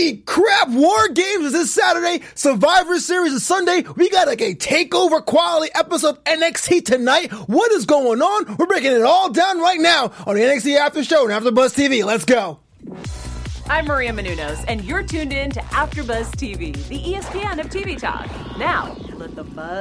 Holy crap! War Games is this Saturday. Survivor Series is Sunday. We got like a takeover quality episode of NXT tonight. What is going on? We're breaking it all down right now on the NXT After Show and AfterBuzz TV. Let's go. I'm Maria Menounos, and you're tuned in to AfterBuzz TV, the ESPN of TV talk. Now, let the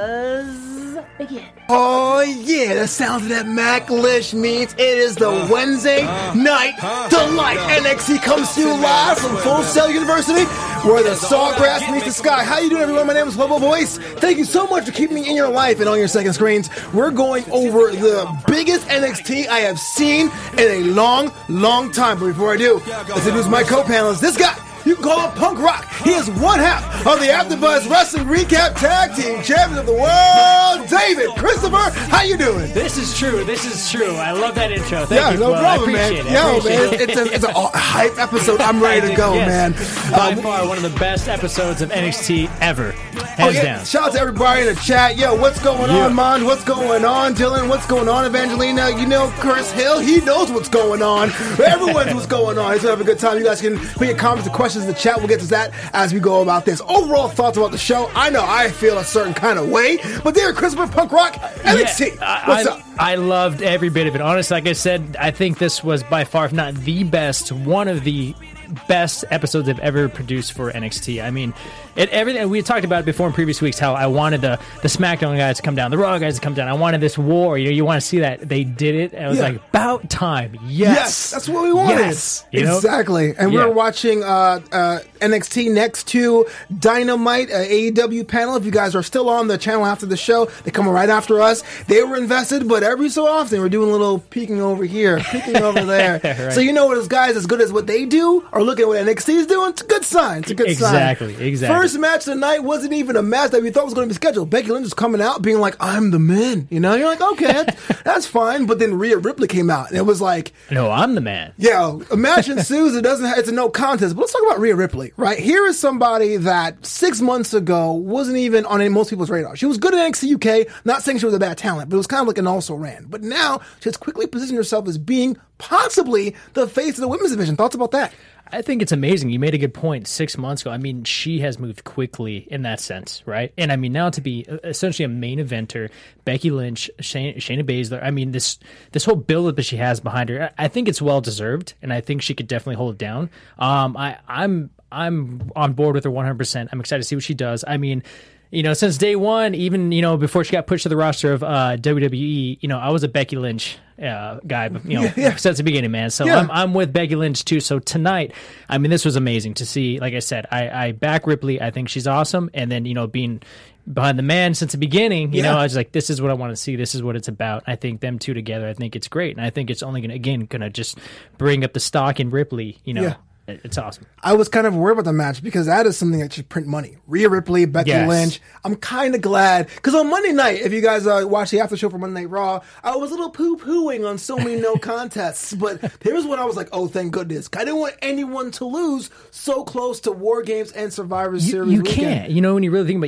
buzz begin. Oh yeah, the sounds of that Mac Lish means it is the Wednesday night delight. NXT comes to you live from Full Sail University, where the sawgrass meets the sky. How you doing, everyone? My name is Lobo Voice. Thank you so much for keeping me in your life and on your second screens. We're going over the biggest NXT I have seen in a long, long time. But before I do, let's introduce my co-panelist. This guy, you can call him Punk Rock. He is one half of the AfterBuzz Wrestling Recap Tag Team Champions of the World, David Christopher. How you doing? This is true. I love that intro. Thank you. No problem, I man. appreciate it. It's a hype episode. I'm ready to go, man. By far, one of the best episodes of NXT ever. Hands down. Shout out to everybody in the chat. Yo, what's going on, Mon? What's going on, Dylan? What's going on, Evangelina? You know, Chris Hill, he knows what's going on. Everyone's what's going on. He's going to have a good time. You guys can put your comments and questions in the chat. We'll get to that as we go about this. Overall thoughts about the show. I know I feel a certain kind of way, but David Christopher, Punk Rock, NXT. What's up? I loved every bit of it. Honestly, like I said, I think this was by far, if not the best, one of the best episodes I've ever produced for NXT. I mean, everything we had talked about it before in previous weeks, how I wanted the SmackDown guys to come down, the Raw guys to come down. I wanted this war. You want to see that. They did it. And it was like, about time. Yes, that's what we wanted. Yes, exactly. And we're watching NXT next to Dynamite, AEW panel. If you guys are still on the channel after the show, they come right after us. They were invested, but every so often we're doing a little peeking over here, peeking over there. Right. So you know what, those guys as good as what they do are looking at what NXT is doing. It's a good sign. Exactly. First match tonight wasn't even a match that we thought was going to be scheduled. Becky Lynch was coming out being like, I'm the man. You know, you're like, okay, that's fine. But then Rhea Ripley came out and it was like, no, I'm the man. Yeah, a match ensues. It's a no contest. But let's talk about Rhea Ripley, right? Here is somebody that 6 months ago wasn't even on most people's radar. She was good at NXT UK. Not saying she was a bad talent, but it was kind of like an also ran. But now she has quickly positioned herself as being possibly the face of the women's division. Thoughts about that? I think it's amazing. You made a good point 6 months ago. I mean, she has moved quickly in that sense, right? And I mean, now to be essentially a main eventer, Becky Lynch, Shayna Baszler, I mean, this whole build-up that she has behind her, I think it's well-deserved, and I think she could definitely hold it down. I'm on board with her 100%. I'm excited to see what she does. I mean, you know, since day one, even, you know, before she got pushed to the roster of WWE, you know, I was a Becky Lynch guy, you know, since the beginning, man. So I'm with Becky Lynch too. So tonight, I mean, this was amazing to see. Like I said, I back Ripley. I think she's awesome. And then, you know, being behind the man since the beginning, you know, I was like, this is what I want to see. This is what it's about. I think them two together, I think it's great. And I think it's only going to just bring up the stock in Ripley, you know. Yeah. It's awesome. I was kind of worried about the match because that is something that should print money. Rhea Ripley, Becky Lynch. I'm kind of glad because on Monday night, if you guys watch the after show for Monday Night Raw, I was a little poo-pooing on so many no contests. But here's when I was like, oh, thank goodness. I didn't want anyone to lose so close to War Games and Survivor Series. You can't. You know, when you really think about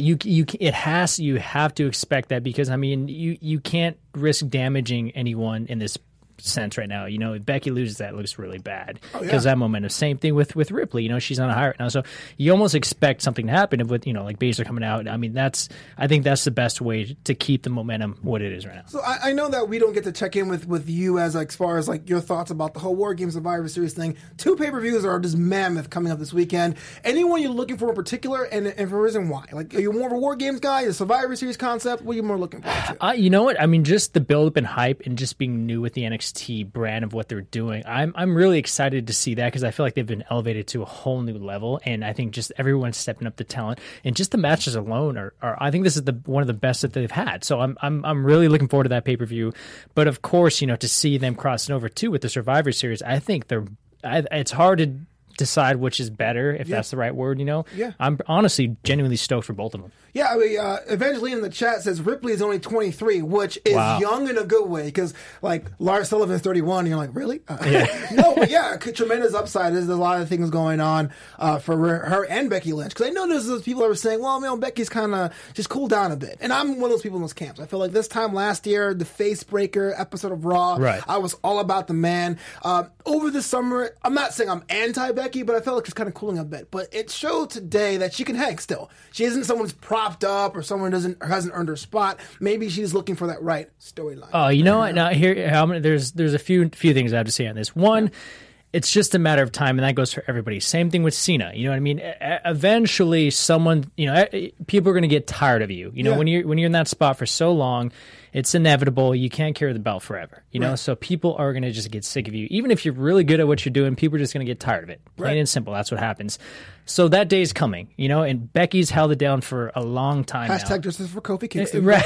it, you have to expect that because, I mean, you can't risk damaging anyone in this sense right now. You know, if Becky loses, that looks really bad because that momentum. Same thing with Ripley. You know, she's on a high right now, so you almost expect something to happen with, you know, like Baszler coming out. I mean, I think that's the best way to keep the momentum what it is right now. So I know that we don't get to check in with you as far as like your thoughts about the whole War Games Survivor Series thing. 2 pay-per-views are just mammoth coming up this weekend. Anyone you're looking for in particular, and for a reason why? Like, are you more of a War Games guy, a Survivor Series concept? What are you more looking for? You know what? I mean, just the build-up and hype and just being new with the NXT brand of what they're doing. I'm really excited to see that because I feel like they've been elevated to a whole new level, and I think just everyone's stepping up the talent, and just the matches alone are I think this is one of the best that they've had. So I'm really looking forward to that pay-per-view. But of course, you know, to see them crossing over too with the Survivor Series, I think it's hard to decide which is better, if that's the right word, you know? Yeah. I'm honestly genuinely stoked for both of them. Yeah, I mean, Evangeline in the chat says Ripley is only 23, which is young in a good way, because, like, Lars Sullivan's 31, and you're like, really? No, but yeah, tremendous upside. There's a lot of things going on for her and Becky Lynch, because I know there's those people that were saying, well, you know, Becky's kind of just cooled down a bit, and I'm one of those people in those camps. I feel like this time last year, the Face Breaker episode of Raw, I was all about the man. Over the summer, I'm not saying I'm anti-Becky, Becky, but I felt like she's kind of cooling a bit. But it showed today that she can hang still. She isn't someone who's propped up or someone hasn't earned her spot. Maybe she's looking for that right storyline. Oh, you know what? Now there's a few things I have to say on this. One, it's just a matter of time, and that goes for everybody. Same thing with Cena. You know what I mean? Eventually, someone, people are going to get tired of you. When you're in that spot for so long, it's inevitable. You can't carry the belt forever. So people are going to just get sick of you. Even if you're really good at what you're doing, people are just going to get tired of it. Plain and simple. That's what happens. So that day's coming. And Becky's held it down for a long time now. Hashtag justice for Kofi Kingston. Right.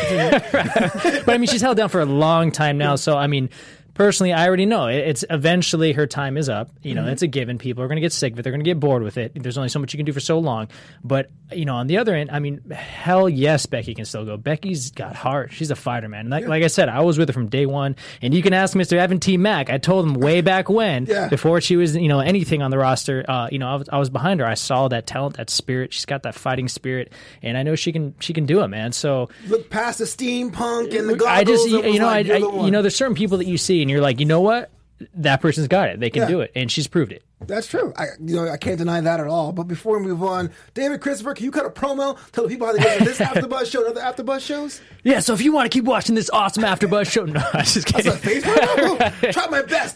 But she's held down for a long time now. So personally, I already know it's eventually her time is up. It's a given. People are going to get sick of it. They're going to get bored with it. There's only so much you can do for so long. But, on the other end, hell yes, Becky can still go. Becky's got heart. She's a fighter, man. Like I said, I was with her from day one. And you can ask Mr. Evan T. Mack. I told him way back when, before she was, anything on the roster, I was behind her. I saw that talent, that spirit. She's got that fighting spirit. And I know she can do it, man. So look past the steampunk and the goggles. There's certain people that you see and you're like, you know what? That person's got it. They can do it. And she's proved it. That's true. I can't deny that at all. But before we move on, David Christopher, can you cut a promo? Tell the people how to get to this AfterBuzz show and other AfterBuzz shows? Yeah, so if you want to keep watching this awesome AfterBuzz show, no, I'm just kidding. That's a Facebook. Try my best.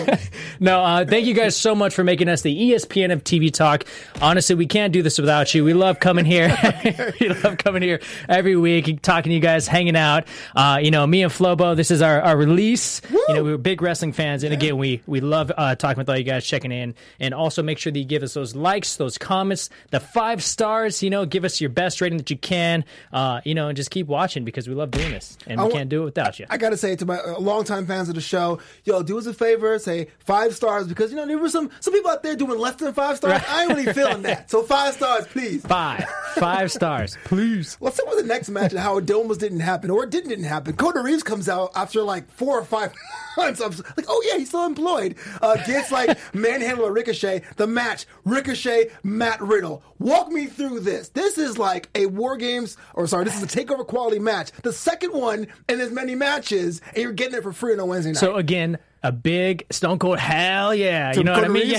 No, thank you guys so much for making us the ESPN of TV Talk. Honestly, we can't do this without you. We love coming here. We love coming here every week, talking to you guys, hanging out. Me and Flobo, this is our release. Woo! We're big wrestling fans, and again, we love talking with all you guys, checking in. And also make sure that you give us those likes, those comments, the 5 stars, give us your best rating that you can, and just keep watching because we love doing this and we can't do it without you. I got to say to my longtime fans of the show, do us a favor, say 5 stars because, there were some people out there doing less than 5 stars. Right. I ain't really feeling that. So 5 stars, please. 5 stars, please. Let's talk about the next match and how it almost didn't happen or it didn't happen. Cody Reeves comes out after 4 or 5 months. I'm like, oh yeah, he's still employed. Gets manhandle Ricochet. The match, Ricochet, Matt Riddle. Walk me through this. This is like a War Games, this is a TakeOver quality match. The second one in as many matches, and you're getting it for free on a Wednesday night. So again, a big Stone Cold hell yeah. You know what I mean?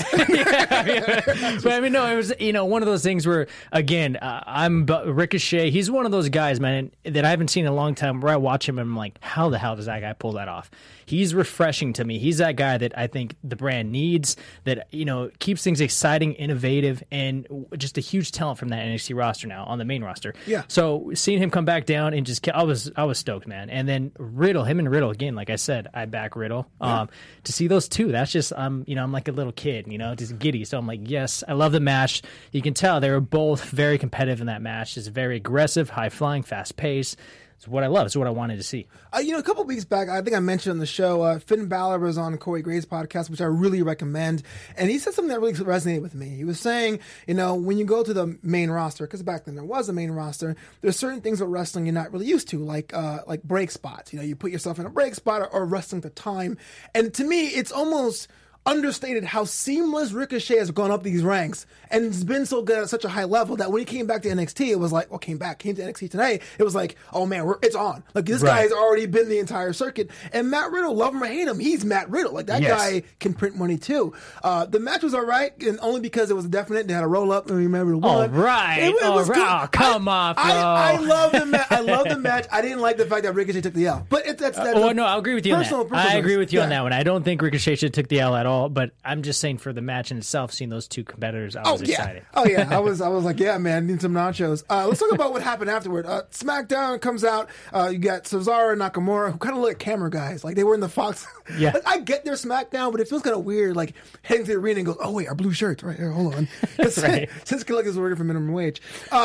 Yeah. But no, it was, one of those things where, again, I'm Ricochet. He's one of those guys, man, that I haven't seen in a long time where I watch him and I'm like, how the hell does that guy pull that off? He's refreshing to me. He's that guy that I think the brand needs, that, keeps things exciting, innovative, and just a huge talent from that NXT roster now on the main roster. Yeah. So seeing him come back down and I was stoked, man. And then Riddle, him and Riddle, again, like I said, I back Riddle. Yeah. To see those two, that's just, I'm like a little kid, just giddy. So I'm like, yes, I love the match. You can tell they were both very competitive in that match. It's very aggressive, high flying, fast pace. It's what I love. It's what I wanted to see. A couple of weeks back, I think I mentioned on the show, Finn Balor was on Corey Graves' podcast, which I really recommend. And he said something that really resonated with me. He was saying, when you go to the main roster, because back then there was a main roster, there's certain things with wrestling you're not really used to, like break spots. You put yourself in a break spot or wrestling to time. And to me, it's almost understated how seamless Ricochet has gone up these ranks and it's been so good at such a high level that when he came back to NXT, it was like, came to NXT tonight, it was like, oh man, it's on. Like this guy has already been the entire circuit. And Matt Riddle, love him or hate him, he's Matt Riddle. Like that guy can print money too. The match was all right, and only because it was definite. They had a roll up and remember won. All right. It was good. Oh, come on, bro. I love the match. I love the match. I didn't like the fact that Ricochet took the L. But that's no, I agree with you on that. I agree with you on that one. I don't think Ricochet should have took the L at all, but I'm just saying for the match in itself, seeing those two competitors, I was excited. Oh yeah, I was like, yeah, man, need some nachos. Let's talk about what happened afterward. SmackDown comes out. You got Cesaro and Nakamura, who kind of look like camera guys, like they were in the Fox. Yeah, like, I get their SmackDown, but it feels kind of weird, like heading to the arena and goes, oh wait, our blue shirts, right here, hold on. Right. Since Kelly is working for minimum wage,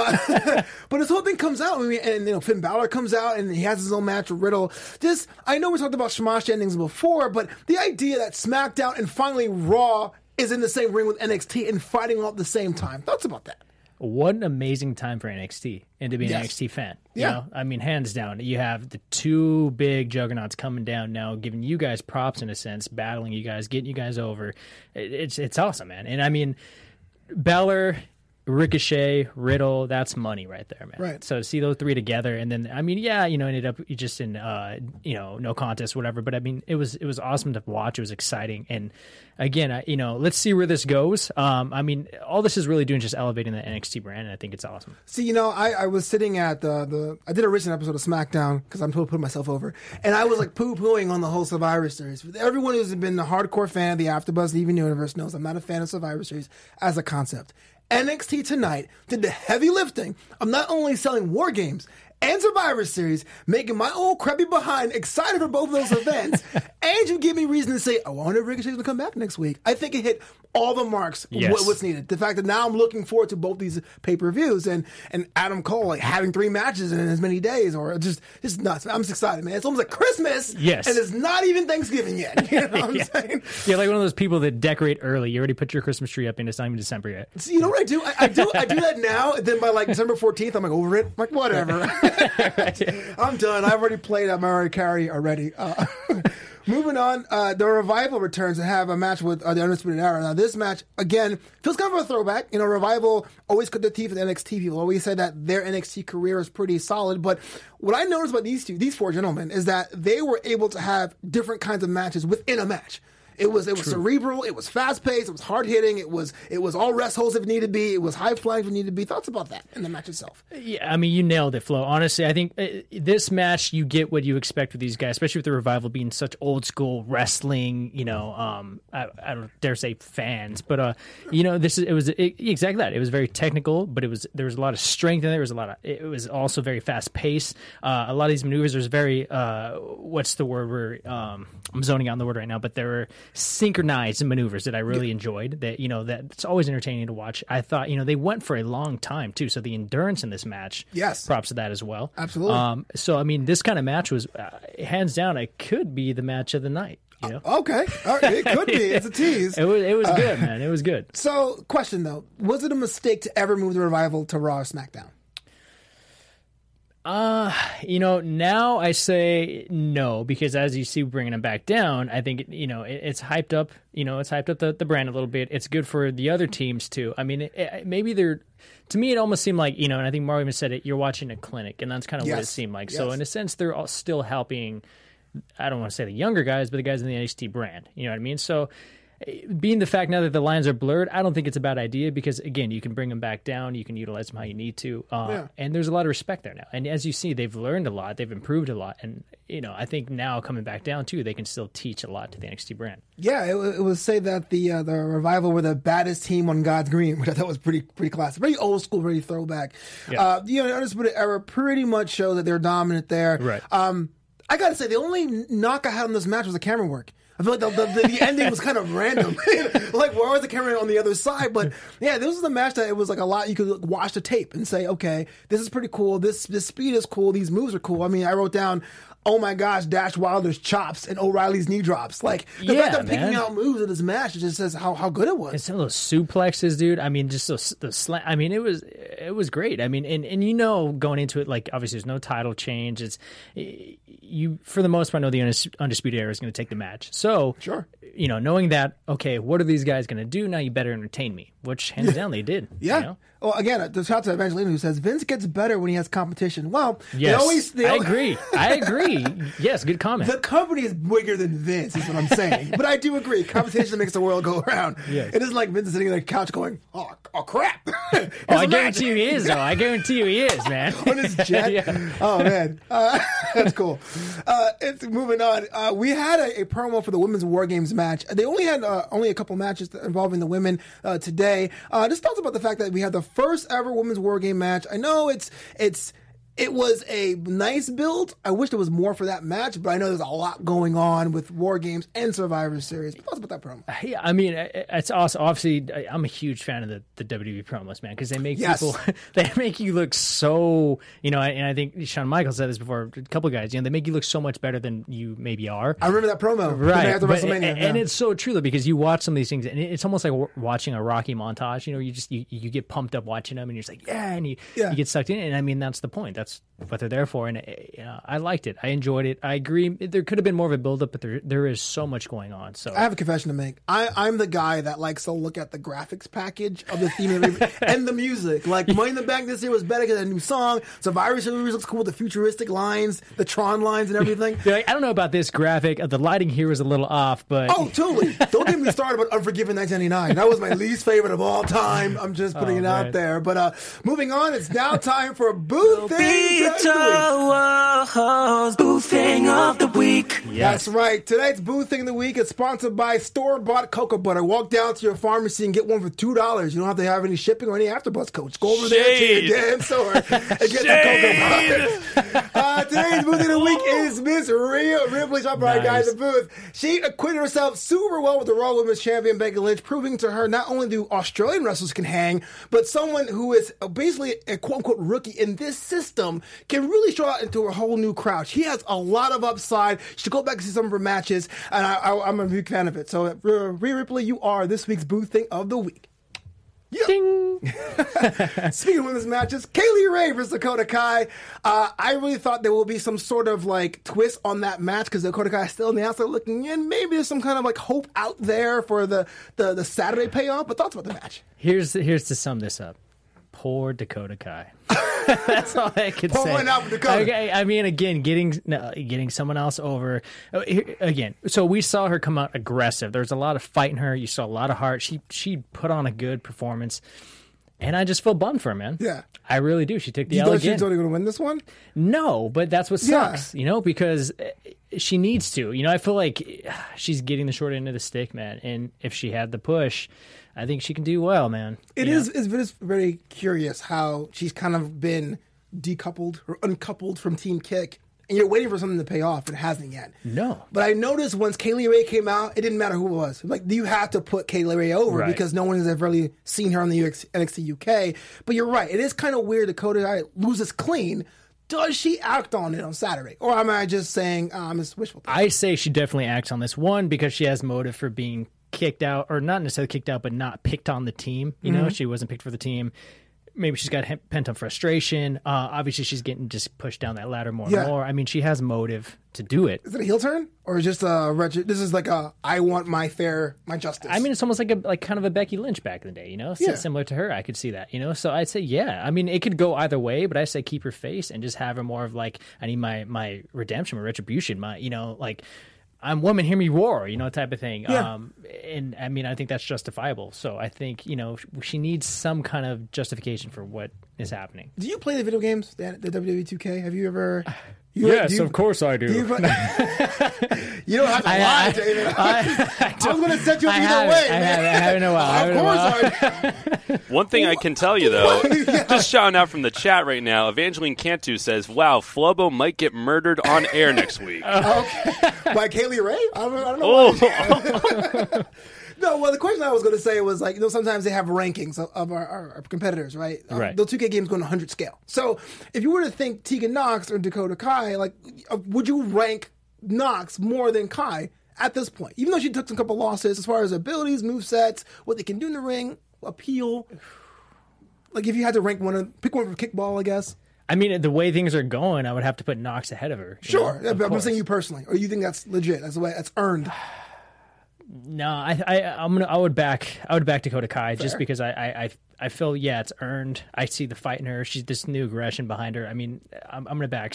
but this whole thing comes out, and Finn Balor comes out and he has his own match with Riddle. I know we talked about Shamash endings before, but the idea that SmackDown and finally Raw is in the same ring with NXT and fighting all at the same time. Thoughts about that? What an amazing time for NXT and to be an NXT fan. Yeah. Hands down. You have the two big juggernauts coming down now, giving you guys props in a sense, battling you guys, getting you guys over. It's awesome, man. And Balor, Ricochet, Riddle, that's money right there, man. Right. So to see those three together, and then I mean, yeah, ended up just in no contest, whatever. But I mean, it was awesome to watch. It was exciting, and again, let's see where this goes. I mean, all this is really doing is just elevating the NXT brand, and I think it's awesome. See, I was sitting at I did a recent episode of SmackDown because I'm totally putting myself over, and I was like poo-pooing on the whole Survivor Series. Everyone who's been a hardcore fan of the AfterBuzz TV Universe knows I'm not a fan of Survivor Series as a concept. NXT tonight did the heavy lifting of not only selling War Games and Survivor Series, making my old crappy behind excited for both of those events, and you give me reason to say, I wonder if Ricochet's going to come back next week. I think it hit all the marks, what's needed. The fact that now I'm looking forward to both these pay-per-views, and Adam Cole like having 3 matches in as many days, or just nuts. I'm just excited, man. It's almost like Christmas, and it's not even Thanksgiving yet. You know what I'm saying? You're like one of those people that decorate early. You already put your Christmas tree up, and it's not even December yet. So you know what I do? I do that now, and then by like December 14th, I'm like over it. I'm like, whatever. I'm done. I've already played Mariah Carey already. Moving on, the Revival returns to have a match with the Undisputed Era. Now, this match, again, feels kind of a throwback. Revival always cut their teeth with NXT people. Always said that their NXT career is pretty solid. But what I noticed about these 4 gentlemen, is that they were able to have different kinds of matches within a match. It was cerebral. It was fast paced. It was hard hitting. It was all rest holds if needed to be. It was high flying if needed to be. Thoughts about that in the match itself? Yeah, I mean, you nailed it, Flo. Honestly, I think this match you get what you expect with these guys, especially with the Revival being such old school wrestling. I don't dare say fans, but it was exactly that. It was very technical, but there was a lot of strength in there. It was also very fast paced. A lot of these maneuvers was very what's the word? I'm zoning out on the word right now, but there were synchronized maneuvers that I really enjoyed. That that's always entertaining to watch. I thought they went for a long time too, so the endurance in this match, props to that as well. Absolutely. So I mean, this kind of match was hands down, it could be the match of the night. Okay, all right. It could be. It's a tease. It was good, man. It was good. So, question though, was it a mistake to ever move the Revival to Raw or SmackDown? Now I say no, because as you see bringing them back down, I think, it's hyped up, it's hyped up the brand a little bit. It's good for the other teams too. I mean, maybe to me, it almost seemed like, and I think Mario even said it, you're watching a clinic, and that's kind of what it seemed like. So in a sense, they're all still helping, I don't want to say the younger guys, but the guys in the NXT brand, you know what I mean? So being the fact now that the lines are blurred, I don't think it's a bad idea, because again, you can bring them back down, you can utilize them how you need to, and there's a lot of respect there now. And as you see, they've learned a lot, they've improved a lot, and I think now coming back down too, they can still teach a lot to the NXT brand. Yeah, it was say that the Revival were the baddest team on God's Green, which I thought was pretty classic, very old school, very throwback. Yeah. The Undisputed Era pretty much show that they're dominant there. Right. I gotta say, the only knock I had on this match was the camera work. I feel like the ending was kind of random. Like, where was the camera on the other side? But yeah, this was a match that it was like a lot. You could watch the tape and say, okay, this is pretty cool. This speed is cool. These moves are cool. I mean, I wrote down, oh my gosh, Dash Wilder's chops and O'Reilly's knee drops. Like, the fact that I'm picking out moves in this match, it just says how good it was. And some of those suplexes, dude. I mean, just the slam. I mean, it was great. I mean, and going into it, like, obviously there's no title change. It's you, for the most part, know the Undisputed Era is going to take the match. So, sure. Knowing that, okay, what are these guys going to do? Now you better entertain me, which hands down they did. Yeah. Well, again, the shout out to Evangelina, who says Vince gets better when he has competition. Well, yes, I agree. Yes, good comment. The company is bigger than Vince, is what I'm saying. But I do agree. Competition makes the world go around. Yes. It isn't like Vince is sitting on the couch going, oh crap. I guarantee you he is, though. I guarantee you he is, man. On his jet? Yeah. Oh, man. That's cool. It's moving on. We had a promo for the Women's War Games match. They only had a couple matches involving the women today. Just thoughts about the fact that we had the first ever Women's War Game match. I know it was a nice build. I wish there was more for that match, but I know there's a lot going on with War Games and Survivor Series. Thoughts about that promo? Yeah, I mean, it's awesome. Obviously, I'm a huge fan of the WWE promos, man, because they make people, they make you look so, and I think Shawn Michaels said this before, a couple of guys, they make you look so much better than you maybe are. I remember that promo. Right. After WrestleMania. And it's so true, though, because you watch some of these things, and it's almost like watching a Rocky montage. You get pumped up watching them, and you're just like, yeah, and you get sucked in. And I mean, that's the point. that's what they're there for. And I liked it. I enjoyed it. I agree. There could have been more of a buildup, but there is so much going on. So I have a confession to make. I'm the guy that likes to look at the graphics package of the theme and the music. Like Money in the Bank this year was better because a new song. Survivor Series looks cool with the futuristic lines, the Tron lines, and everything. I don't know about this graphic. The lighting here was a little off, but oh, totally. Don't get me started about Unforgiven 1999. That was my least favorite of all time. I'm just putting it out there. But moving on, it's now time for Boo Thing Boo Thing of the Week. Yes. That's right. Tonight's Boo Thing of the Week is sponsored by store-bought cocoa butter. Walk down to your pharmacy and get one for $2. You don't have to have any shipping or any AfterBuzz coach. Go over there to your damn store and get the cocoa butter. Today's Boo Thing of the Week is Miss Rhea Ripley, shot by our guy in the booth. She acquitted herself super well with the Raw Women's Champion Becky Lynch, proving to her not only do Australian wrestlers can hang, but someone who is basically a quote-unquote rookie in this system can really show out into a whole new crowd. She has a lot of upside. You should go back and see some of her matches, and I'm a big fan of it. So, Rhea Ripley, you are this week's Boo Thing of the Week. Yeah. Ding. Speaking of women's matches, Kaylee Ray versus Dakota Kai. I really thought there will be some sort of like twist on that match because Dakota Kai is still on the outside looking in. Maybe there's some kind of like hope out there for the Saturday payoff. But thoughts about the match? Here's to sum this up. Poor Dakota Kai. That's all I could say. Pour one out for Dakota. Okay, I mean, again, getting someone else over. Again, so we saw her come out aggressive. There's a lot of fight in her. You saw a lot of heart. She put on a good performance. And I just feel bummed for her, man. Yeah. I really do. She took the You L thought again. she's only going to win this one? No, but that's what sucks, because she needs to. I feel like she's getting the short end of the stick, man. And if she had the push, I think she can do well, man. It's very curious how she's kind of been decoupled or uncoupled from Team Kick. And you're waiting for something to pay off, and it hasn't yet. No. But I noticed once Kaylee Ray came out, it didn't matter who it was. Like, you have to put Kaylee Ray over because no one has ever really seen her on the NXT UK. But you're right. It is kind of weird Dakota Kai loses clean. Does she act on it on Saturday? Or am I just saying, it's wishful thinking? I say she definitely acts on this one because she has motive for being kicked out, or not necessarily kicked out, but not picked on the team. She wasn't picked for the team. Maybe she's got pent-up frustration. Obviously, she's getting just pushed down that ladder more and more. I mean, she has motive to do it. Is it a heel turn? Or is just a wretched... This is like I want my justice. I mean, it's almost like kind of a Becky Lynch back in the day, Similar to her, I could see that, So I'd say, yeah. I mean, it could go either way, but I say keep her face and just have her more of like, I need my redemption, my retribution, I'm woman, hear me roar, type of thing. Yeah. And I mean, I think that's justifiable. So I think, she needs some kind of justification for what is happening. Do you play the video games, the WWE 2K? Have you ever... Yes, of course I do. You don't have to lie, David. I was going to set you up either way, man. I haven't in a while. Of course I do. One thing I can tell you, though, just shouting out from the chat right now, Evangeline Cantu says, wow, Flobo might get murdered on air next week. Okay. By Kaylee Ray? I don't know. No, well, the question I was going to say was, sometimes they have rankings of our competitors, right? Right. The 2K games go on 100 scale. So if you were to think Tegan Nox or Dakota Kai, would you rank Nox more than Kai at this point? Even though she took some couple losses as far as abilities, movesets, what they can do in the ring, appeal. If you had to rank pick one for kickball, I guess. I mean, the way things are going, I would have to put Nox ahead of her. Sure. I'm saying you personally. Or you think that's legit? That's the way that's earned? No, I would back Dakota Kai. Fair. Just because I feel it's earned. I see the fight in her. She's this new aggression behind her. I mean, I'm gonna back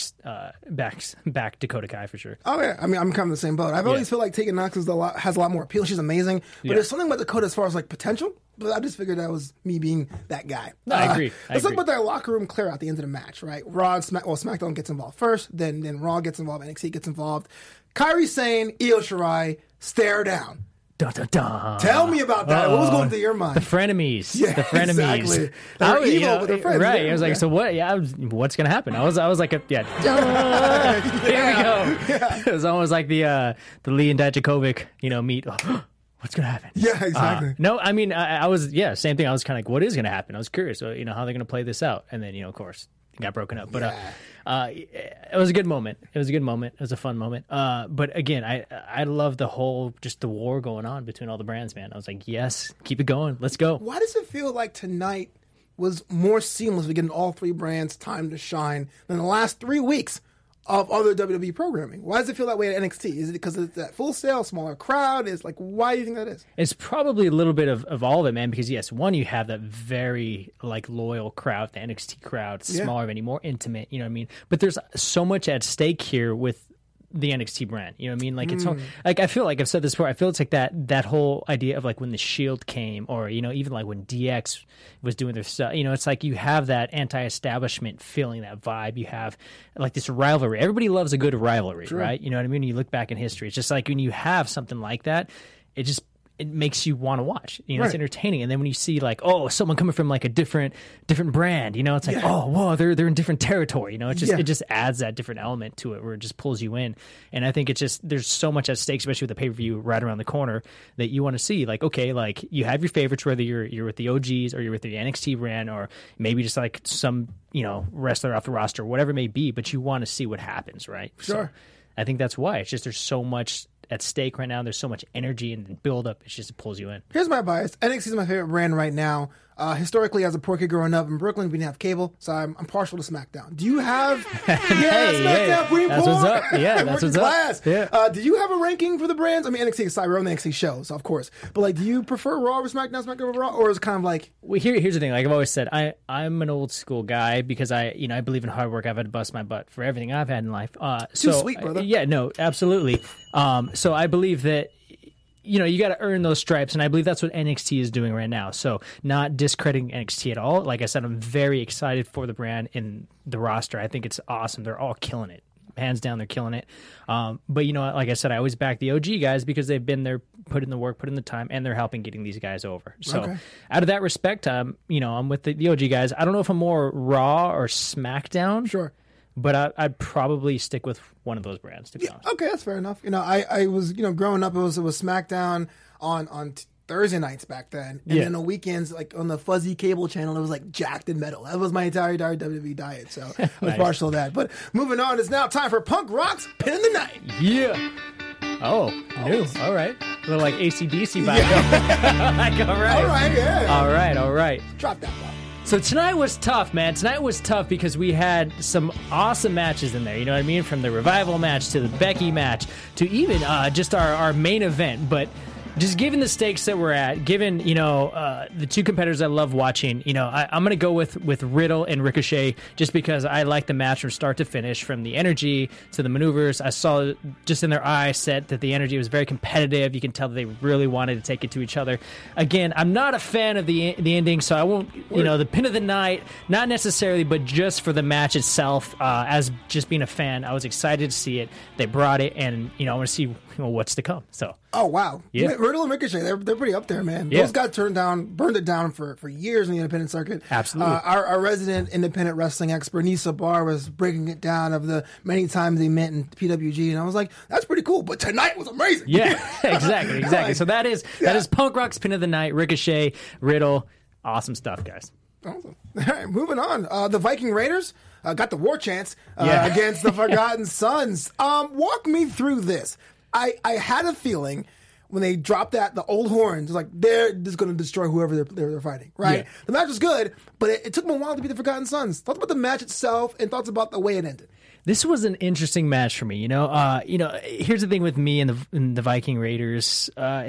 Dakota Kai for sure. Oh yeah, I mean I'm kind of the same boat. I've always felt like Tegan Nox has a lot more appeal. She's amazing, but there's something about Dakota as far as potential. But I just figured that was me being that guy. No, I agree. Let's talk about that locker room clear out at the end of the match, right? SmackDown gets involved first, then Raw gets involved, NXT gets involved. Kairi Sane, Io Shirai stare down. Dun, dun, dun. Tell me about that. What was going through your mind? The frenemies. Yeah, the frenemies. Exactly. They're evil, but they're friends. Right. I was like, so what? Yeah, what's gonna happen? I was like, here we go. Yeah. It was almost like the Lee and Dijakovic, meet. What's gonna happen? Yeah, exactly. No, I mean, I was same thing. I was kind of like, what is gonna happen? I was curious, how they're gonna play this out, and then of course. It got broken up, but it was a good moment. It was a fun moment. But again, I love the whole just the war going on between all the brands, man. I was like, yes, keep it going, let's go. Why does it feel like tonight was more seamless with getting all three brands time to shine than the last 3 weeks of other WWE programming. Why does it feel that way at NXT? Is it because it's that Full Sail, smaller crowd? Is like, why do you think that is? It's probably a little bit of all of it, man, because yes, one, you have that very like loyal crowd, the NXT crowd, smaller, many more intimate, you know what I mean? But there's so much at stake here with the NXT brand, you know what I mean? Like it's like, I feel like I've said this before, I feel it's like that whole idea of like when the Shield came, or you know, even like when DX was doing their stuff, you know, it's like you have that anti-establishment feeling, that vibe. You have like this rivalry. Everybody loves a good rivalry, right? You know what I mean? You look back in history, it's just like when you have something like that, it makes you want to watch. You know, it's entertaining. And then when you see like, oh, someone coming from like a different brand, you know, it's like, oh, whoa, they're in different territory. You know, it just adds that different element to it where it just pulls you in. And I think it's just, there's so much at stake, especially with the pay-per-view right around the corner, that you want to see. Like, okay, like you have your favorites, whether you're with the OGs or you're with the NXT brand, or maybe just like some, you know, wrestler off the roster, whatever it may be, but you want to see what happens, right? Sure. So I think that's why. It's just there's so much at stake right now. There's so much energy and build up. It's just, it pulls you in. Here's my bias. NXT is my favorite brand right now. Historically, as a poor kid growing up in Brooklyn, we didn't have cable, so I'm partial to SmackDown. Do you have? SmackDown pretty that's poor. what's up. Yeah, that's what's class. up. Yeah. Do you have a ranking for the brands? I mean, NXT aside, we're on the NXT show, so of course. But like, do you prefer Raw over SmackDown, SmackDown over Raw, or is it kind of like? Well, here's the thing. Like I've always said, I'm an old school guy because I believe in hard work. I've had to bust my butt for everything I've had in life. Too sweet, brother. Yeah, no, absolutely. So I believe that, you know, you got to earn those stripes, and I believe that's what NXT is doing right now. So not discrediting NXT at all. Like I said, I'm very excited for the brand and the roster. I think it's awesome. They're all killing it. Hands down, they're killing it. But, you know, like I said, I always back the OG guys because they've been there, put in the work, put in the time, and they're helping getting these guys over. So out of that respect, you know, I'm with the OG guys. I don't know if I'm more Raw or SmackDown. Sure. But I'd probably stick with one of those brands, to be honest. Okay, that's fair enough. You know, I was, you know, growing up, it was SmackDown on Thursday nights back then. And then on weekends, like on the fuzzy cable channel, it was like Jacked and Metal. That was my entire WWE diet. So I was partial to that. But moving on, it's now time for Punk Rock's Pin of the Night. Yeah. Oh, new. All right. A little like AC/DC vibe. Like, all right. All right, yeah. All right. Drop that ball. So tonight was tough, man. Tonight was tough because we had some awesome matches in there. You know what I mean? From the Revival match to the Becky match to even just our main event. But just given the stakes that we're at, given, you know, the two competitors I love watching, you know, I'm going to go with Riddle and Ricochet just because I like the match from start to finish, from the energy to the maneuvers. I saw just in their eye set that the energy was very competitive. You can tell that they really wanted to take it to each other. Again, I'm not a fan of the ending, so I won't, you know, the pin of the night, not necessarily, but just for the match itself, as just being a fan, I was excited to see it. They brought it, and, you know, I want to see, you know, what's to come. So. Oh, wow. Yeah. Riddle and Ricochet, they're pretty up there, man. Yeah. Those got burned it down for years in the independent circuit. Absolutely. Our resident independent wrestling expert, Nisa Barr, was breaking it down of the many times they met in PWG, and I was like, that's pretty cool, but tonight was amazing. Yeah, exactly. Like, so that is Punk Rock's Pin of the Night, Ricochet, Riddle. Awesome stuff, guys. Awesome. All right, moving on. The Viking Raiders got the war chance against the Forgotten Sons. Walk me through this. I had a feeling when they dropped the old horns, it's like they're just going to destroy whoever they're fighting, right? Yeah. The match was good, but it took them a while to beat the Forgotten Sons. Thoughts about the match itself and thoughts about the way it ended. This was an interesting match for me. You know, here's the thing with me and the Viking Raiders.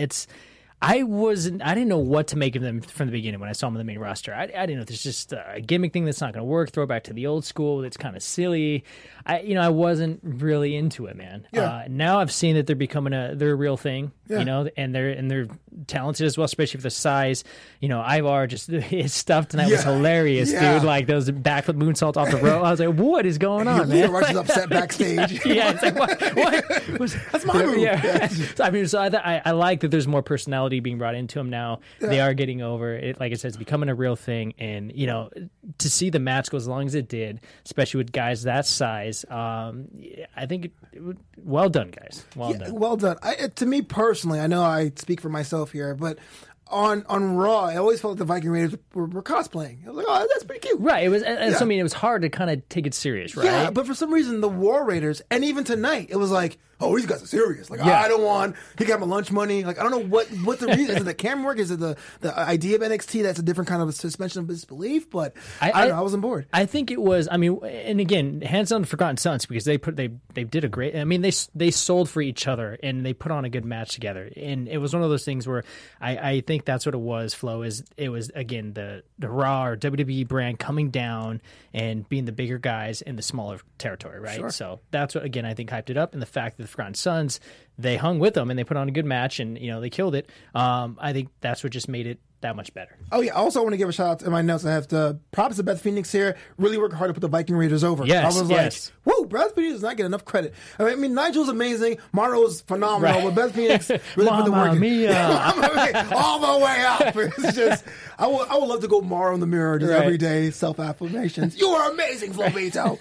I didn't know what to make of them from the beginning when I saw them on the main roster. I didn't know if it's just a gimmick thing that's not going to work. Throw back to the old school. It's kind of silly. I wasn't really into it, man. Yeah. Now I've seen that they're becoming they're a real thing. Yeah. You know, and they're talented as well, especially for the size. You know, Ivar just his stuff tonight was hilarious, dude. Like those backflip moonsaults off the rope. I was like, what is going on, man? Rushes upset backstage. Yeah, it's like what? That's my move. Yeah. I mean, so I like that there's more personality being brought into them now. Yeah. They are getting over it. Like I said, it's becoming a real thing. And, you know, to see the match go as long as it did, especially with guys that size, I think well done, guys. Well done. Well done. To me personally, I know I speak for myself here, but on Raw, I always felt like the Viking Raiders were cosplaying. I was like, oh, that's pretty cute. Right. It was. So, I mean, it was hard to kind of take it serious, right? Yeah, but for some reason, the War Raiders, and even tonight, it was like, oh, these guys are serious. Like, Yeah. I don't want, he got my lunch money. Like, I don't know what the reason is. It the camera work? Is it the idea of NXT that's a different kind of a suspension of disbelief? But I don't know. I wasn't bored. I think it was. I mean, and again, hands on Forgotten Sons because they did a great. I mean, they sold for each other and they put on a good match together. And it was one of those things where I think that's what it was. Flo is it was again the Raw or WWE brand coming down and being the bigger guys in the smaller territory, right? Sure. So that's what again I think hyped it up, and the fact that the Forgotten Sons they hung with them and they put on a good match and they killed it. I think that's what just made it that much better. Oh yeah. Also, I want to give a shout out in my notes. I have to props to Beth Phoenix here. Really working hard to put the Viking Raiders over. Yes, I was yes. like, whoa, Beth Phoenix does not get enough credit. I mean, Nigel's amazing. Morrow's phenomenal, Right. but Beth Phoenix really put the work Mamma in. mia. All the way up. It's just, I would love to go Morrow in the mirror just Right. every day, self-affirmations. You are amazing, Flovito.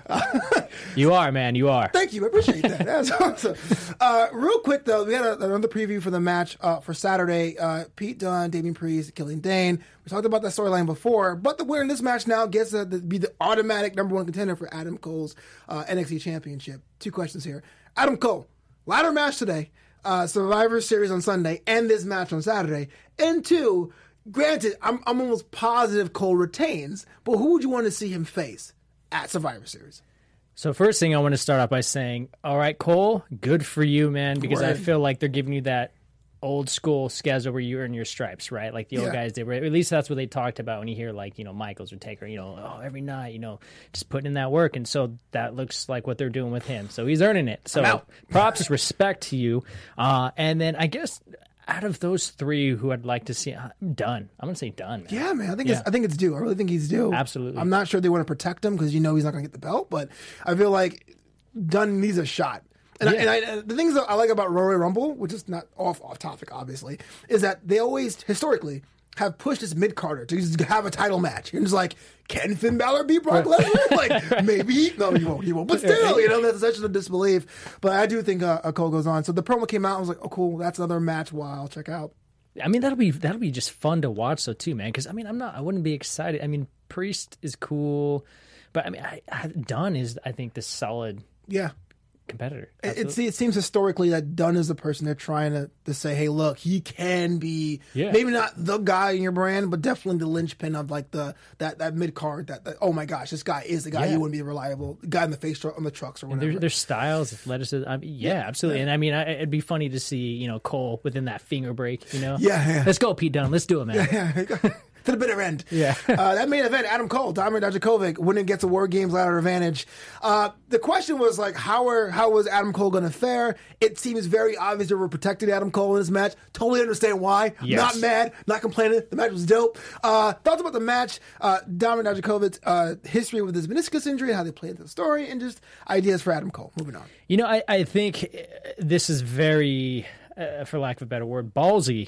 You are, man. You are. Thank you. I appreciate that. That's awesome. Real quick, though, we had another preview for the match for Saturday. Pete Dunne, Damian Priest, Killian Dane. We talked about that storyline before, but the winner in this match now gets to be the automatic number one contender for Adam Cole's NXT Championship. Two questions here. Adam Cole, ladder match today, Survivor Series on Sunday, and this match on Saturday. And two, granted, I'm almost positive Cole retains, but who would you want to see him face at Survivor Series? So first thing I want to start off by saying, all right, Cole, good for you, man, because I Word. feel like they're giving you that old school schedule where you earn your stripes, right? Like the old Yeah. guys did. At least that's what they talked about when you hear like, Michaels or Taker, every night, just putting in that work. And so that looks like what they're doing with him. So he's earning it. So out. props, respect to you. And then I guess out of those three who I'd like to see, Dunn. I'm going to say Dunn, man. Yeah, man. I think Yeah. it's due. I really think he's due. Absolutely. I'm not sure they want to protect him because he's not going to get the belt, but I feel like Dunn needs a shot. And, Yeah. the things that I like about Royal Rumble, which is not off topic, obviously, is that they always historically have pushed this mid-carder to just have a title match. You're just like, can Finn Balor beat Brock Lesnar? Like, maybe. No, he won't. But still, that's such a disbelief. But I do think Cole goes on. So the promo came out. I was like, oh, cool. That's another match. Wow, I'll check out. I mean, that'll be just fun to watch, though, too, man. Because I wouldn't be excited. I mean, Priest is cool, but I mean, Dunn is, I think, the solid Yeah. competitor. It seems historically that Dunn is the person they're trying to say, hey, look, he can be maybe not the guy in your brand, but definitely the linchpin of like that mid card. That oh my gosh, this guy is the guy. Yeah. You wouldn't be the reliable guy in the face on the trucks or whatever. Their styles, athleticism. I mean, absolutely. And I mean, it'd be funny to see Cole within that finger break. Yeah. Let's go, Pete Dunne. Let's do it, man. To the bitter end. Yeah. That main event, Adam Cole, Damir Dijakovic, winning gets a War Games ladder advantage. The question was like, how was Adam Cole going to fare? It seems very obvious that we're protecting Adam Cole in this match. Totally understand why. Yes. Not mad, not complaining. The match was dope. Thoughts about the match, Damir Dijakovic's history with his meniscus injury, how they played the story, and just ideas for Adam Cole. Moving on. I think this is very, for lack of a better word, ballsy.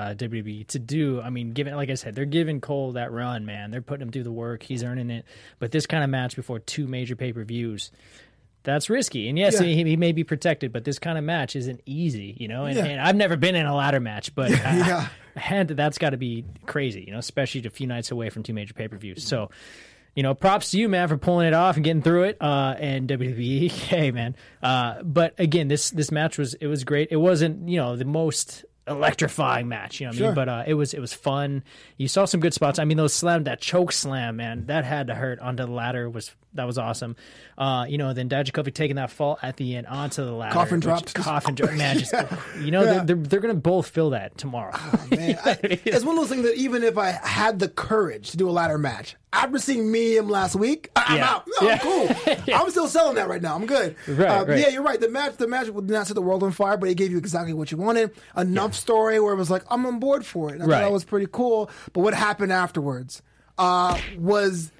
WWE to do. I mean, given, like I said, they're giving Cole that run, man. They're putting him through the work. He's earning it. But this kind of match before two major pay-per-views, that's risky. And yes, he may be protected, but this kind of match isn't easy, And I've never been in a ladder match, but that's got to be crazy, especially a few nights away from two major pay-per-views. So, props to you, man, for pulling it off and getting through it. And WWE, hey, man. But again, this match was great. It wasn't, the most electrifying match, I mean? But it was fun. You saw some good spots. I mean, that choke slam, man, that had to hurt onto the ladder. That was awesome. Then Dijakovic taking that fall at the end onto the ladder. Coffin dropped. Man, just they're gonna both feel that tomorrow. Oh, man. It's one of those things that even if I had the courage to do a ladder match, after seeing Medium last week, I'm out. No, I'm cool. I'm still selling that right now. I'm good. Right. Yeah, you're right. The match would not set the world on fire, but it gave you exactly what you wanted. Enough story where it was like, I'm on board for it. And I thought that was pretty cool. But what happened afterwards was...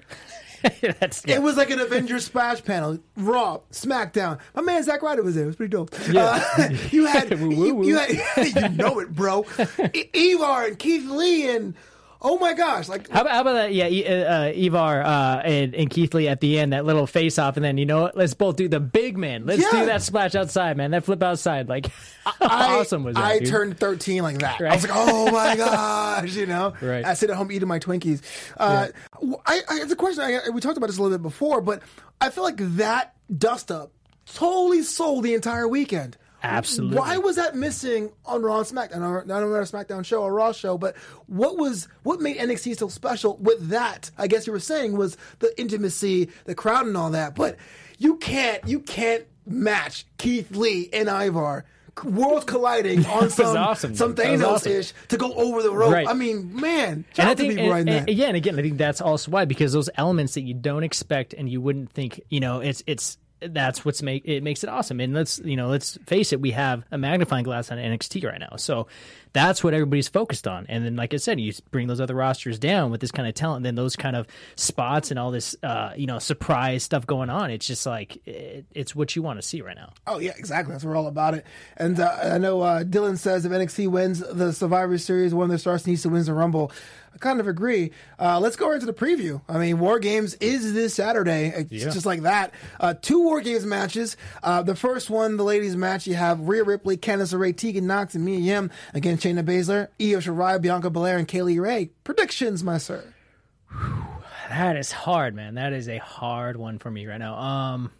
It was like an Avengers splash panel. Raw, SmackDown. My man Zack Ryder was there. It was pretty dope. You had, you know it, bro. Ivar and Keith Lee and oh my gosh, like How about that? Yeah, Ivar and Keith Lee at the end, that little face off, and then you know what? Let's both do the big man. Let's do that splash outside, man. That flip outside, like how awesome was that? I dude? turned 13 like that. Right. I was like, oh my gosh, you know. Right. I sit at home eating my Twinkies. It's a question. We talked about this a little bit before, but I feel like that dust up totally sold the entire weekend. Absolutely. Why was that missing on Raw and SmackDown? Not on our SmackDown show or Raw show, but what made NXT so special with that? I guess you were saying was the intimacy, the crowd, and all that. But you can't match Keith Lee and Ivar, worlds colliding on some Thanos-ish to go over the rope. Right. I mean, man, And I to think, people writing that. and again, I think that's also why, because those elements that you don't expect and you wouldn't think, you know, that's what's makes it awesome. And let's face it, we have a magnifying glass on NXT right now. So that's what everybody's focused on. And then, like I said, you bring those other rosters down with this kind of talent, and then those kind of spots and all this, surprise stuff going on. It's just like, it's what you want to see right now. Oh, yeah, exactly. That's what we're all about it. And I know Dylan says if NXT wins the Survivor Series, one of their stars needs to win the Rumble. I kind of agree. Let's go into the preview. I mean, War Games is this Saturday. It's just like that. 2 War Games matches. The first one, the ladies match, you have Rhea Ripley, Candice LeRae, Tegan Nox, and Mia Yim against Shayna Baszler, Io Shirai, Bianca Belair, and Kaylee Ray. Predictions, my sir. That is hard, man. That is a hard one for me right now.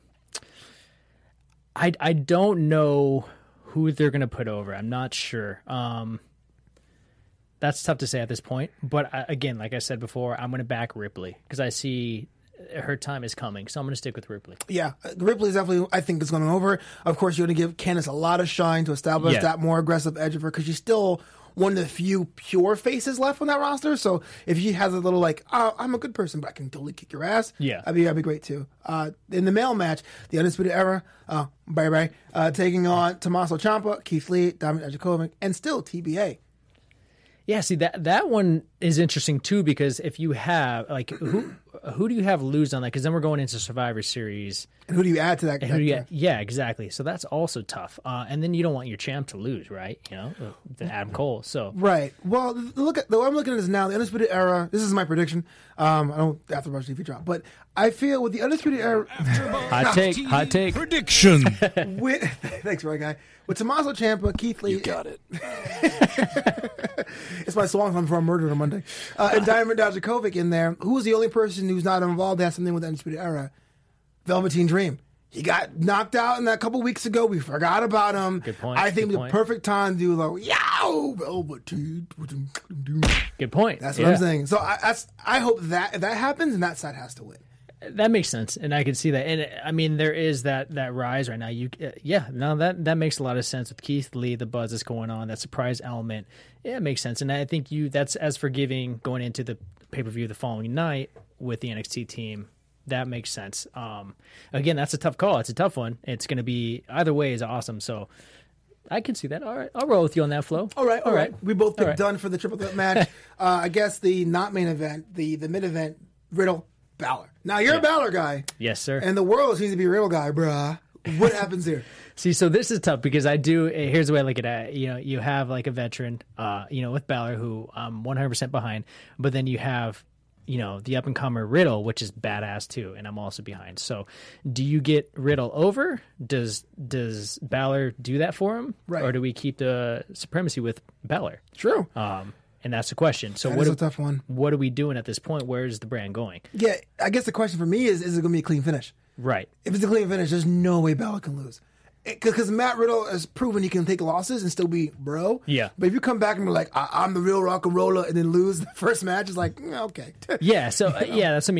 I don't know who they're going to put over. I'm not sure. That's tough to say at this point. But again, like I said before, I'm going to back Ripley because I see her time is coming. So I'm going to stick with Ripley. Yeah, Ripley is definitely, I think, is going over. Of course, you're going to give Candice a lot of shine to establish that more aggressive edge of her because she's still one of the few pure faces left on that roster. So if she has a little like, oh, I'm a good person, but I can totally kick your ass. Yeah. That'd be great too. In the male match, the Undisputed Era, taking on Tommaso Ciampa, Keith Lee, Dominik Dijakovic, and still TBA. Yeah, see that one is interesting too because if you have like who do you have lose on that? Because then we're going into Survivor Series. And who do you add to that? Yeah, exactly. So that's also tough. And then you don't want your champ to lose, right? You know, the Adam Cole. So right. Well, the way I'm looking at this now, the Undisputed Era. This is my prediction. I don't have to rush TV drop, but I feel with the Undisputed Era. Hot take. Prediction. Thanks, right guy. With Tommaso Ciampa, Keith Lee. You got it. It's my song from before I murdered on Monday. And Diamond Dijakovic in there. Who's the only person who's not involved that has something with the Undisputed Era? Velveteen Dream. He got knocked out in that a couple weeks ago. We forgot about him. Good point. I think the perfect time to do like, yow, Velveteen. Good point. That's what I'm saying. So I hope that if that happens, and that side has to win. That makes sense, and I can see that. And I mean, there is that rise right now. That makes a lot of sense with Keith Lee. The buzz is going on. That surprise element, it makes sense. And I think that's as forgiving going into the pay-per-view the following night with the NXT team. That makes sense. Again, that's a tough call. It's a tough one. It's going to be either way is awesome. So I can see that. All right, I'll roll with you on that, Flo. All right. We both picked done for the triple threat match. I guess the not main event, the mid event, Riddle. Balor. Now, you're a Balor guy. Yes, sir. And the world seems to be a Riddle guy, bruh. What happens here? See, so this is tough because here's the way I look at it. You have like a veteran, with Balor who I'm 100% behind, but then you have, the up-and-comer Riddle, which is badass too, and I'm also behind. So do you get Riddle over? Does Balor do that for him? Right. Or do we keep the supremacy with Balor? True. And that's the question. So that is a tough one. What are we doing at this point? Where is the brand going? Yeah, I guess the question for me is it going to be a clean finish? Right. If it's a clean finish, there's no way Balor can lose. Because Matt Riddle has proven he can take losses and still be bro. Yeah. But if you come back and be like, I'm the real rock and roller, and then lose the first match, it's like, okay. Yeah, so, that's,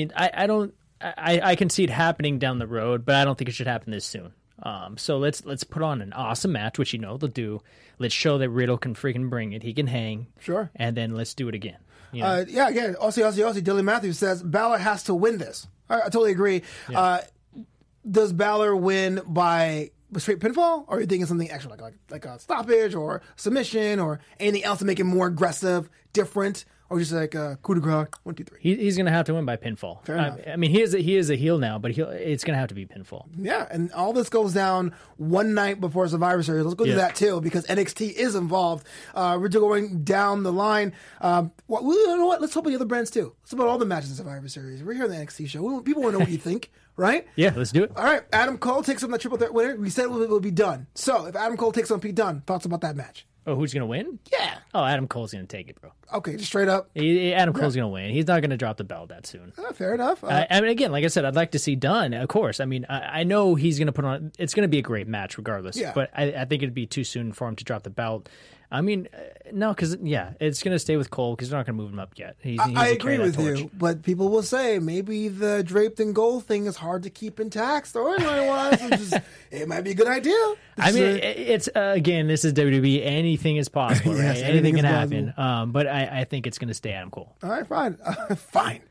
I can see it happening down the road, but I don't think it should happen this soon. So let's put on an awesome match, which they'll do. Let's show that Riddle can freaking bring it. He can hang. Sure. And then let's do it again. Again, Aussie, Dylan Matthews says Balor has to win this. I totally agree. Yeah. Does Balor win by straight pinfall, or are you thinking something extra like a stoppage or submission or anything else to make it more aggressive, different? or just like coup de grace, 1, 2, 3? He's going to have to win by pinfall. Fair enough. I mean, he is a heel now, but it's going to have to be pinfall. Yeah, and all this goes down one night before Survivor Series. Let's go do that too, because NXT is involved. We're just going down the line. You know what? Let's talk about the other brands too. Let's talk about all the matches in Survivor Series. We're here on the NXT show. People want to know what you think, right? Yeah, let's do it. All right, Adam Cole takes on the triple threat winner. We said it will be done. So if Adam Cole takes on Pete Dunne, thoughts about that match? Oh, who's going to win? Yeah. Oh, Adam Cole's going to take it, bro. Okay, just straight up. Adam Cole's going to win. He's not going to drop the belt that soon. Fair enough. I mean, again, like I said, I'd like to see Dunne, of course. I mean, I know he's going to put on. It's going to be a great match regardless. Yeah. But I think it'd be too soon for him to drop the belt. I mean, no, because it's going to stay with Cole because they're not going to move him up yet. I agree with you, but people will say maybe the draped in gold thing is hard to keep intact storyline-wise. It might be a good idea. I mean, it's again, this is WWE. Anything is possible, right? Yes, anything can possible. happen. But I think it's going to stay Adam Cole. All right, fine. Fine.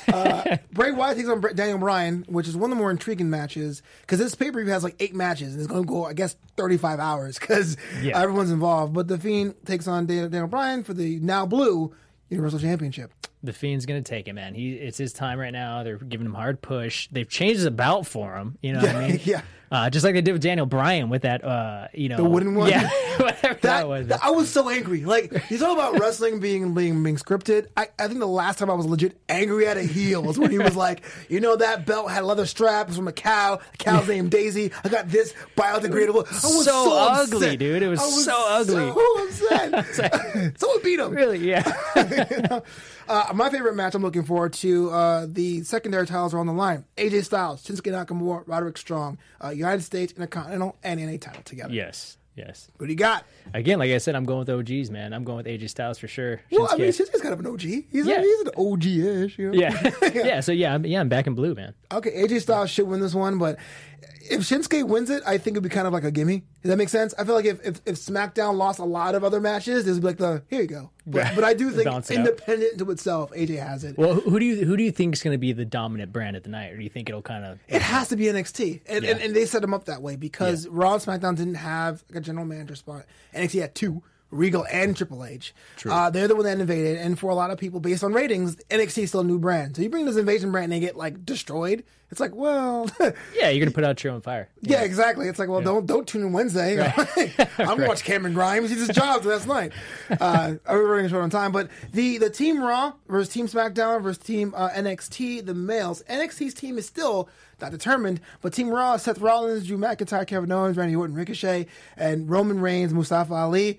Bray Wyatt takes on Daniel Bryan, which is one of the more intriguing matches because this pay-per-view has like 8 matches and it's going to go, I guess, 35 hours because everyone's involved. But The Fiend takes on Daniel Bryan for the now blue Universal Championship. The Fiend's going to take it, man. It's his time right now. They're giving him a hard push. They've changed his belt for him. You know what I mean? Yeah. Just like they did with Daniel Bryan with that, the wooden one. Yeah, whatever that was. I was so angry. Like you talk about wrestling being scripted. I think the last time I was legit angry at a heel was when he was like, that belt had leather straps from a cow. The cow's named Daisy. I got this biodegradable. I was so upset. ugly, dude. It was so ugly. So upset. Someone beat him. Really? Yeah. My favorite match I'm looking forward to, the secondary titles are on the line. AJ Styles, Shinsuke Nakamura, Roderick Strong, United States Intercontinental and NA title together. Yes. What do you got? Again, like I said, I'm going with OGs, man. I'm going with AJ Styles for sure. Well, I mean, Shinsuke's kind of an OG. He's an OG-ish. Yeah. So I'm back in blue, man. Okay, AJ Styles should win this one, but if Shinsuke wins it, I think it'd be kind of like a gimme. Does that make sense? I feel like if SmackDown lost a lot of other matches, this would be like here you go. But I do think independent to itself, AJ has it. Well, who do you think is going to be the dominant brand at the night, or do you think it'll kind of? It has to be NXT, and they set them up that way because Raw and SmackDown didn't have like a general manager spot. NXT had 2. Regal and Triple H. They're the one that innovated, and for a lot of people, based on ratings, NXT is still a new brand. So you bring this invasion brand and they get like destroyed. It's like, well, yeah, you're gonna put out your own fire. Yeah, exactly. It's like, well, don't tune in Wednesday. Right. I'm gonna watch Cameron Grimes. He's his job last night. We're running short on time, but the Team Raw versus Team SmackDown versus Team NXT, the males. NXT's team is still not determined, but Team Raw, Seth Rollins, Drew McIntyre, Kevin Owens, Randy Orton, Ricochet, and Roman Reigns, Mustafa Ali,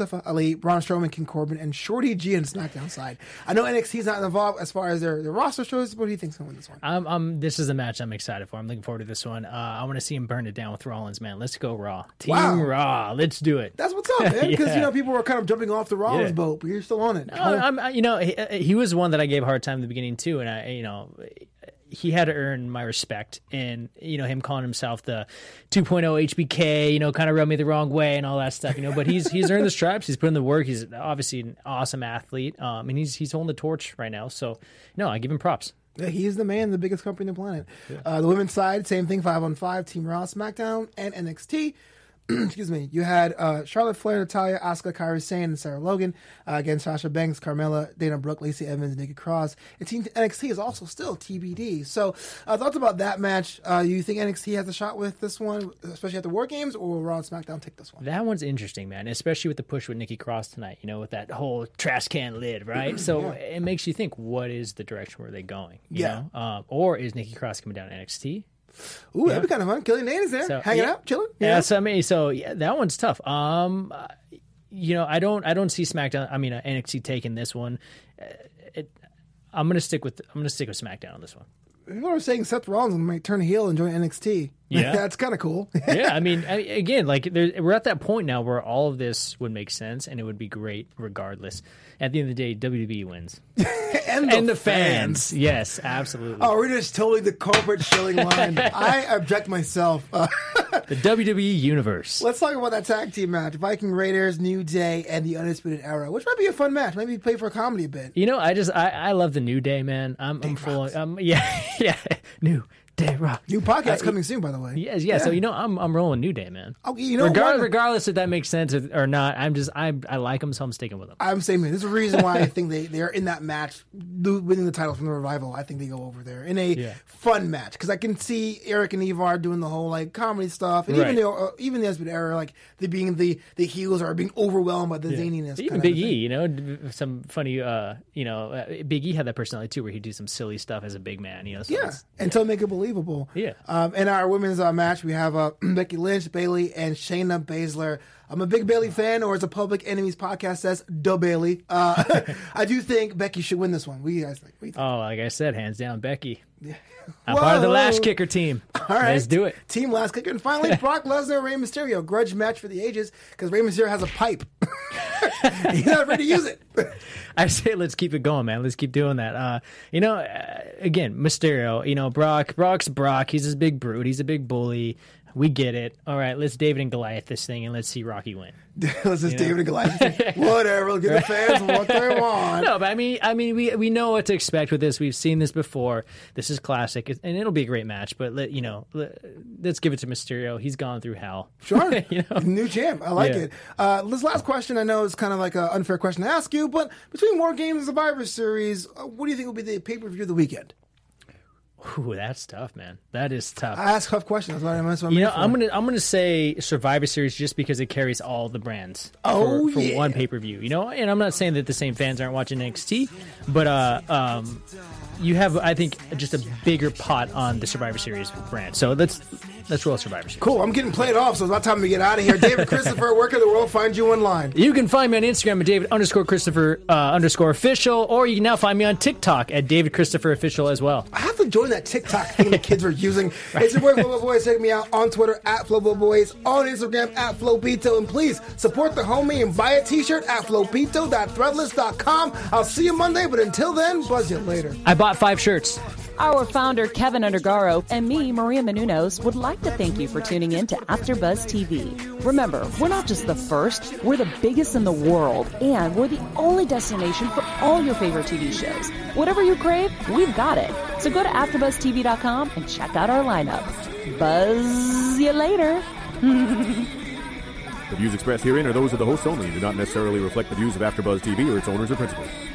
Braun Strowman, King Corbin, and Shorty G on the SmackDown side. I know NXT's not involved as far as their roster shows, but what do you think's going to win this one? This is a match I'm excited for. I'm looking forward to this one. I want to see him burn it down with Rollins, man. Let's go Raw. Team Raw. Let's do it. That's what's up, man. Because, people were kind of jumping off the Rollins boat, but you're still on it. He was one that I gave a hard time in the beginning, too, and he had to earn my respect, and him calling himself the 2.0 HBK, kind of rubbed me the wrong way and all that stuff, but he's earned the stripes. He's put in the work. He's obviously an awesome athlete, and he's holding the torch right now. So, I give him props. Yeah, he is the man, the biggest company on the planet. Yeah. The women's side, same thing, 5-on-5, Team Raw, SmackDown, and NXT. Excuse me. You had Charlotte Flair, Natalya, Asuka, Kairi Sane, and Sarah Logan against Sasha Banks, Carmella, Dana Brooke, Lacey Evans, and Nikki Cross. And Team NXT is also still TBD. So thoughts about that match. You think NXT has a shot with this one, especially at the War Games, or will Raw and SmackDown take this one? That one's interesting, man, especially with the push with Nikki Cross tonight, with that whole trash can lid, right? So it makes you think, what is the direction where they're going? You know? Or is Nikki Cross coming down to NXT? Ooh, that'd be kind of fun. Killian Dane is there, hanging out, chilling. Yeah, that one's tough. I don't see SmackDown. NXT taking this one. I'm gonna stick with SmackDown on this one. People are saying Seth Rollins might turn heel and join NXT. Yeah, that's kind of cool. Yeah, again, we're at that point now where all of this would make sense and it would be great regardless. At the end of the day, WWE wins. and the fans. Yes, absolutely. Oh, we're just totally the corporate shilling line. I object myself. The WWE Universe. Let's talk about that tag team match. Viking Raiders, New Day, and the Undisputed Era, which might be a fun match. Maybe play for a comedy a bit. I love the New Day, man. I'm full of, New Day Rock. New podcast coming soon, by the way. Yes, yeah. So I'm rolling New Day, man. Oh, you know, regardless if that makes sense or not, I like them, so I'm sticking with them. I'm saying, man, there's a reason why I think they are in that match, winning the title from the Revival. I think they go over there in a fun match because I can see Eric and Ivar doing the whole like comedy stuff, and even the Esbit era, like they being the heels are being overwhelmed by the zaniness. Even Big E, you know, some funny, Big E had that personality too, where he'd do some silly stuff as a big man, you know. So until make it believable. Yeah. In our women's match, we have Becky Lynch, Bayley, and Shayna Baszler. I'm a big Bayley fan, or as a Public Enemies podcast says, Duh Bayley. I do think Becky should win this one. What do you guys think? Like I said, hands down, Becky. I'm part of the Last Kicker team. All right. Let's do it. Team Last Kicker. And finally, Brock Lesnar, Rey Mysterio. Grudge match for the ages because Rey Mysterio has a pipe. He's not ready to use it. I say let's keep it going, man. Let's keep doing that. Again, Mysterio, Brock's Brock. He's this big brute. He's a big bully. We get it. All right, let's David and Goliath this thing, and let's see Rocky win. Let's just David and Goliath. Whatever. Give the fans what they want. No, but I mean, we know what to expect with this. We've seen this before. This is classic, and it'll be a great match. But let's give it to Mysterio. He's gone through hell. Sure. New champ. I like it. This last question, I know is kind of like an unfair question to ask you, but between War Games and Survivor Series, what do you think will be the pay-per-view of the weekend? Ooh, that's tough, man. That is tough. I ask tough questions. That's what I'm gonna say Survivor Series just because it carries all the brands for one pay per view. And I'm not saying that the same fans aren't watching NXT, but you have, I think, just a bigger pot on the Survivor Series brand. So let's roll Survivor Series. Cool. I'm getting played off, so it's about time to get out of here. David Christopher, where can the world find you online? You can find me on Instagram at David_Christopher_official, or you can now find me on TikTok at David Christopher Official as well. I have to join that TikTok thing the kids were using. It's your boy Flobo Boys. Check me out on Twitter at Flobo Boys, on Instagram at Flopito, and please support the homie and buy a t-shirt at flopito.threadless.com. I'll see you Monday, but until then, buzz you later. I bought 5 shirts. Our founder, Kevin Undergaro, and me, Maria Menounos, would like to thank you for tuning in to AfterBuzz TV. Remember, we're not just the first, we're the biggest in the world, and we're the only destination for all your favorite TV shows. Whatever you crave, we've got it. So go to AfterBuzzTV.com and check out our lineup. Buzz you later. The views expressed herein are those of the hosts only and do not necessarily reflect the views of AfterBuzz TV or its owners or principals.